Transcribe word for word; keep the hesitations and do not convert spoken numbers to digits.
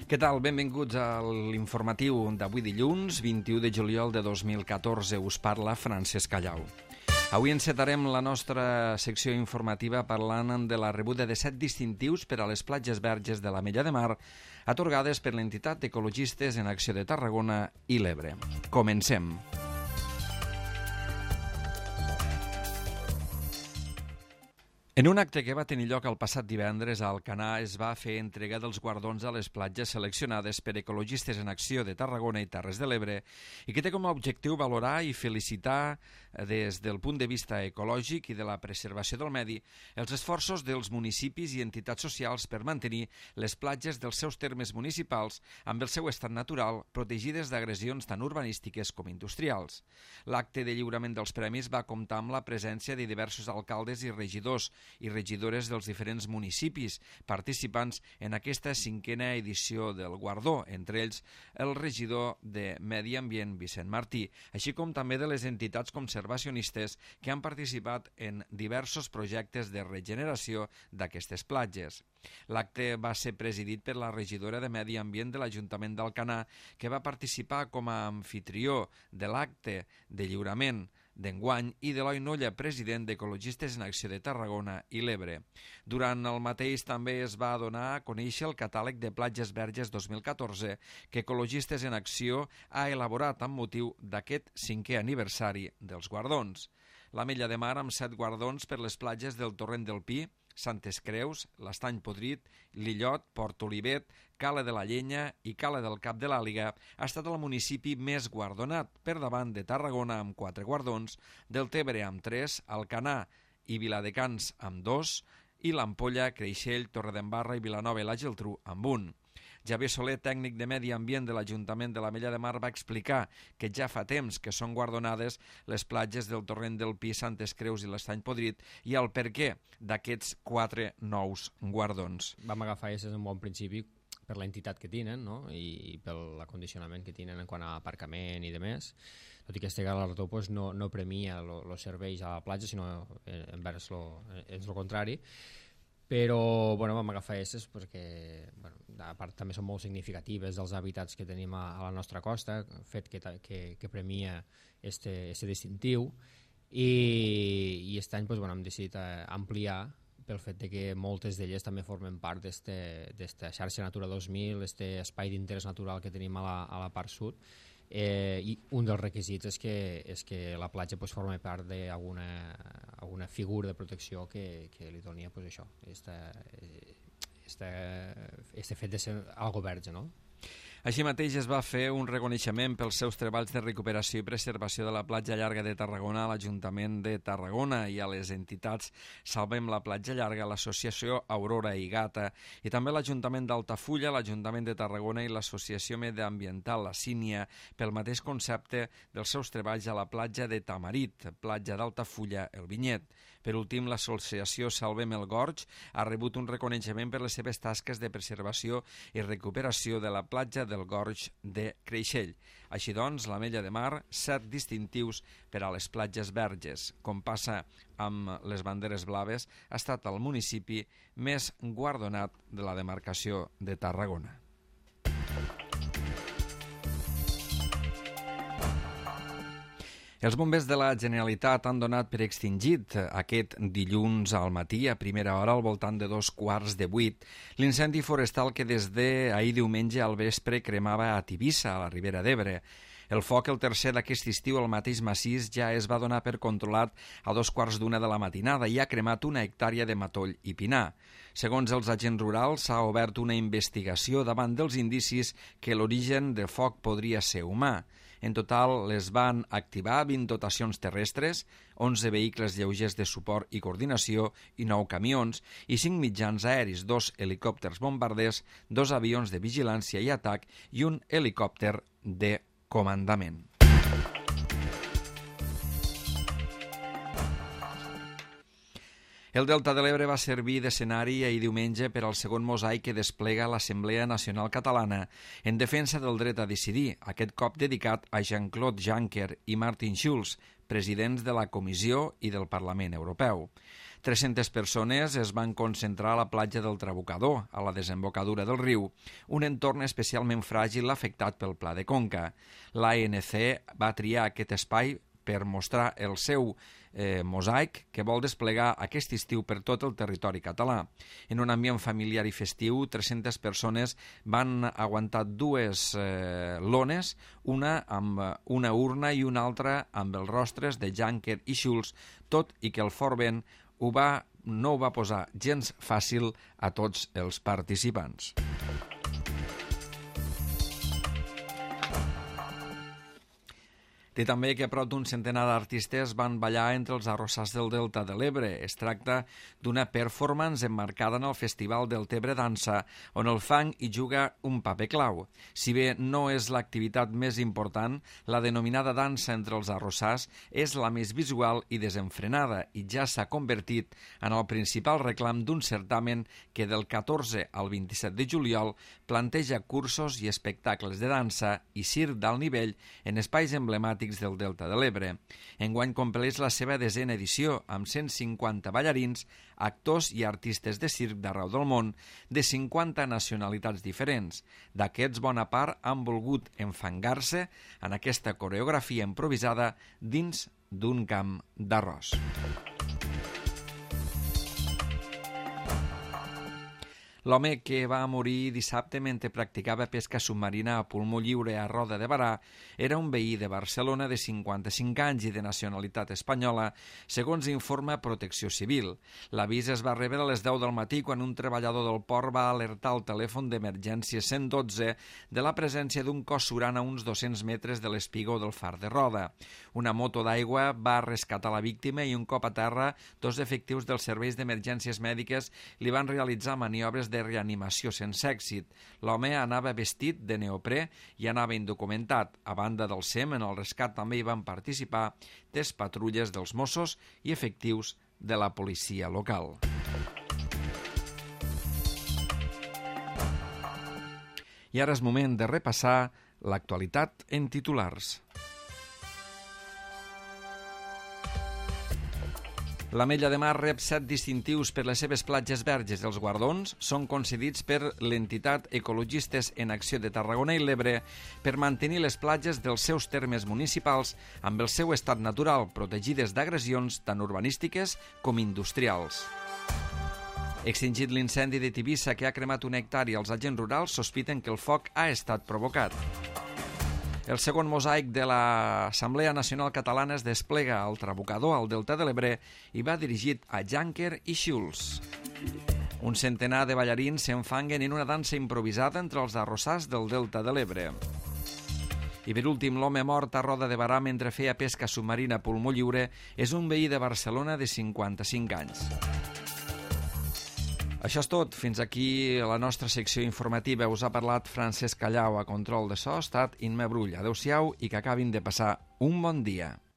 Què tal? Benvinguts a l'informatiu d'avui dilluns, vint-i-u de juliol de dos mil catorze. Us parla Francesc Callau. Avui encetarem la nostra secció informativa parlant de la rebuda de set distintius per a les platges verges de l'Ametlla de Mar, atorgades per l'entitat d'Ecologistes en Acció de Tarragona i l'Ebre. Comencem. En un acte que va tenir lloc el passat divendres a Alcanar es va fer entrega dels guardons a les platges seleccionades per Ecologistes en Acció de Tarragona i Terres de l'Ebre i que té com a objectiu valorar i felicitar des del punt de vista ecològic i de la preservació del medi els esforços dels municipis i entitats socials per mantenir les platges dels seus termes municipals amb el seu estat natural protegides d'agressions tant urbanístiques com industrials. L'acte de lliurament dels premis va comptar amb la presència de diversos alcaldes i regidors i regidores dels diferents municipis participants en aquesta cinquena edició del guardó, entre ells el regidor de Medi Ambient, Vicent Martí, així com també de les entitats conservacionistes que han participat en diversos projectes de regeneració d'aquestes platges. L'acte va ser presidit per la regidora de Medi Ambient de l'Ajuntament d'Alcanar, que va participar com a anfitrió de l'acte de lliurament d'enguany, i d'Eloi Nolla, president d'Ecologistes en Acció de Tarragona i l'Ebre. Durant el mateix també es va donar a conèixer el catàleg de platges verges dos mil catorze que Ecologistes en Acció ha elaborat amb motiu d'aquest cinquè aniversari dels guardons. L'Ametlla de Mar, amb set guardons per les platges del Torrent del Pi, Santes Creus, l'Estany Podrit, l'Illot, Port Olivet, Cala de la Llenya i Cala del Cap de l'Àliga, ha estat el municipi més guardonat, per davant de Tarragona amb quatre guardons, Deltebre amb tres, Alcanar i Viladecans amb dos, i l'Ampolla, Creixell, Torredembarra i Vilanova i la Geltrú amb un. Javier Soler, tècnic de Medi Ambient de l'Ajuntament de l'Ametlla de Mar, va explicar que ja fa temps que són guardonades les platges del Torrent del Pi, Santes Creus i l'Estany Podrit i el perquè d'aquests quatre nous guardons. Vam agafar aquests en bon principi per l'entitat que tenen, no? I pel acondicionament que tenen en quant a aparcament i demés, tot i que este galardó pues, no, no premia els serveis a la platja, sinó envers lo, és el contrari. Però bueno, vam agafar aquestes perquè bueno, a part també són molt significatives dels hàbitats que tenim a, a la nostra costa, fet que, que, que premia este, este distintiu, i, i aquest any pues, bueno, hem decidit ampliar pel fet de que moltes d'elles també formen part d'esta xarxa Natura dos mil, aquest espai d'interès natural que tenim a la, a la part sud. Eh, i un dels requisits és que, és que la platja pues, forma part d'alguna alguna figura de protecció que, que li doni pues, això, este fet de ser algo verge, no? Així mateix es va fer un reconeixement pels seus treballs de recuperació i preservació de la platja llarga de Tarragona a l'Ajuntament de Tarragona i a les entitats Salvem la Platja Llarga, l'Associació Aurora i Gata i també l'Ajuntament d'Altafulla, l'Ajuntament de Tarragona i l'Associació Mediambiental La Sínia pel mateix concepte dels seus treballs a la platja de Tamarit, platja d'Altafulla, el Vinyet. Per últim, l'associació Salvem el Gorg ha rebut un reconeixement per les seves tasques de preservació i recuperació de la platja del Gorg de Creixell. Així doncs, l'Ametlla de Mar, set distintius per a les platges verges. Com passa amb les banderes blaves, ha estat el municipi més guardonat de la demarcació de Tarragona. Els bombers de la Generalitat han donat per extingit aquest dilluns al matí, a primera hora, al voltant de dos quarts de vuit, l'incendi forestal que des d'ahir diumenge al vespre cremava a Tivissa, a la Ribera d'Ebre. El foc, el tercer d'aquest estiu, al mateix massís, ja es va donar per controlat a dos quarts d'una de la matinada i ha cremat una hectàrea de matoll i pinar. Segons els agents rurals, s'ha obert una investigació davant dels indicis que l'origen del foc podria ser humà. En total, les van activar vint dotacions terrestres, onze vehicles lleugers de suport i coordinació i nou camions i cinc mitjans aeris, dos helicòpters bombarders, dos avions de vigilància i atac i un helicòpter de comandament. El Delta de l'Ebre va servir d'escenari ahir diumenge per al segon mosaic que desplega l'Assemblea Nacional Catalana en defensa del dret a decidir, aquest cop dedicat a Jean-Claude Juncker i Martin Schulz, presidents de la Comissió i del Parlament Europeu. tres-centes persones es van concentrar a la platja del Trabucador, a la desembocadura del riu, un entorn especialment fràgil afectat pel Pla de Conca. L'A N C va triar aquest espai per mostrar el seu eh, mosaic que vol desplegar aquest estiu per tot el territori català. En un ambient familiar i festiu, tres-centes persones van aguantar dues eh, lones, una amb una urna i una altra amb els rostres de Juncker i Schulz, tot i que el fort vent ho va, no ho va posar gens fàcil a tots els participants. Té també que prop d'un centenar d'artistes van ballar entre els arrossars del Delta de l'Ebre. Es tracta d'una performance emmarcada en el Festival del Tebre Dansa, on el fang hi juga un paper clau. Si bé no és l'activitat més important, la denominada dansa entre els arrossars és la més visual i desenfrenada i ja s'ha convertit en el principal reclam d'un certamen que del catorze al vint-i-set de juliol planteja cursos i espectacles de dansa i circ d'alt nivell en espais emblemàtics del Delta de l'Ebre. Enguany compleix la seva desena edició, amb cent cinquanta ballarins, actors i artistes de circ d'arreu del món, de cinquanta nacionalitats diferents. D'aquests, bona part han volgut enfangar-se en aquesta coreografia improvisada dins d'un camp d'arròs. L'home que va morir dissabte mentre practicava pesca submarina a pulmó lliure a Roda de Barà era un veí de Barcelona de cinquanta-cinc anys i de nacionalitat espanyola, segons informa Protecció Civil. L'avís es va rebre a les deu del matí quan un treballador del port va alertar al telèfon d'emergència cent dotze de la presència d'un cos surant a uns dos-cents metres de l'espigó del far de Roda. Una moto d'aigua va rescatar la víctima i un cop a terra, dos efectius dels serveis d'emergències mèdiques li van realitzar maniobres de reanimació sense èxit. L'home anava vestit de neoprè i anava indocumentat. A banda del S E M, en el rescat també hi van participar tres patrulles dels Mossos i efectius de la policia local. I ara és moment de repassar l'actualitat en titulars. L'Ametlla de Mar rep set distintius per les seves platges verges. Els guardons són concedits per l'entitat Ecologistes en Acció de Tarragona i l'Ebre per mantenir les platges dels seus termes municipals amb el seu estat natural, protegides d'agressions tant urbanístiques com industrials. Extingit l'incendi de Tivissa que ha cremat un hectari, els agents rurals sospiten que el foc ha estat provocat. El segon mosaic de l'Assemblea Nacional Catalana es desplega al Trabucador, al Delta de l'Ebre, i va dirigit a Juncker i Schulz. Un centenar de ballarins s'enfanguen en una dansa improvisada entre els arrossars del Delta de l'Ebre. I per últim, l'home mort a Roda de Barà mentre feia pesca submarina a pulmó lliure és un veí de Barcelona de cinquanta-cinc anys. Això és tot. Fins aquí la nostra secció informativa. Us ha parlat Francesc Callau, a control de so ha estat Imma Brull. Adéu-siau i que acabin de passar un bon dia.